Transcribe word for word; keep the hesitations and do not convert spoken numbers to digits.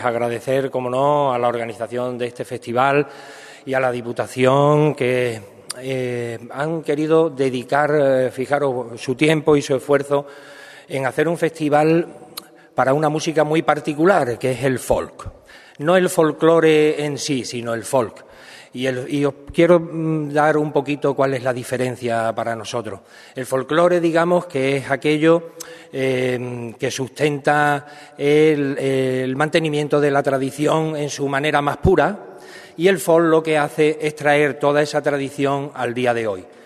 Agradecer, como no, a la organización de este festival y a la Diputación que eh, han querido dedicar, eh, fijaros, su tiempo y su esfuerzo en hacer un festival para una música muy particular, que es el folk. No el folclore en sí, sino el folk. Y, el, y os quiero dar un poquito cuál es la diferencia para nosotros. El folclore, digamos, que es aquello eh, que sustenta el, el mantenimiento de la tradición en su manera más pura, y el folk lo que hace es traer toda esa tradición al día de hoy.